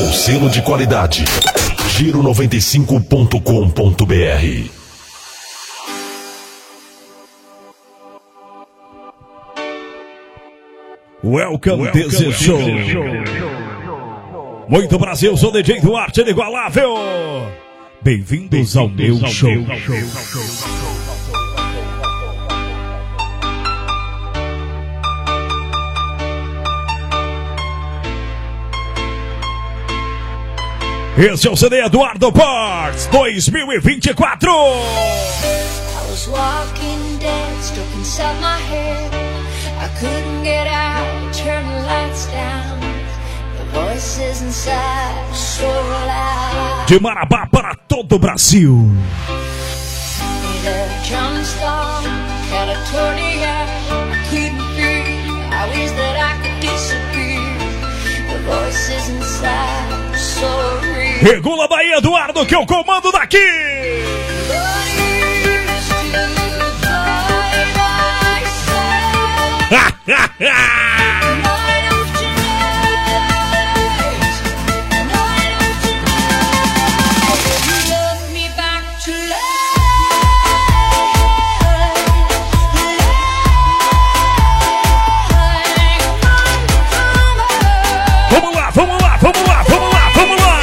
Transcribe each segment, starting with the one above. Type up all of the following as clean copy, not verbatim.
com selo de qualidade. Giro95.com.br. Welcome to show. Muito Brasil, sou DJ Duarte inigualável. Bem-vindos ao meu show. Esse é o CD Eduardo Parts 2024. I was walking dead, stuck inside my head. I couldn't get out, turn the lights down. The voices inside so loud. De Marabá para todo o Brasil. The drum storm, California. I couldn't breathe. I wish that I could disappear. The voices inside so real. Regula daí, Eduardo, que é o comando daqui. Vamos lá, vamos lá, vamos lá, vamos lá, vamos lá.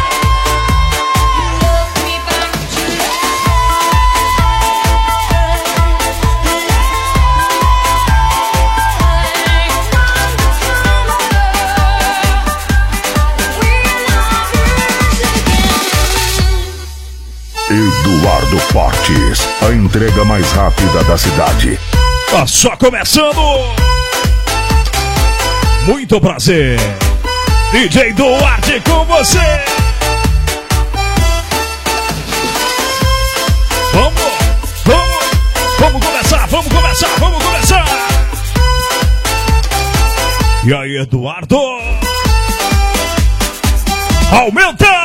Eduardo Fortes, a entrega mais rápida da cidade. Tá só começando. Muito prazer, DJ Duarte com você. Vamos começar, vamos começar, vamos começar. E aí, Eduardo? Aumenta!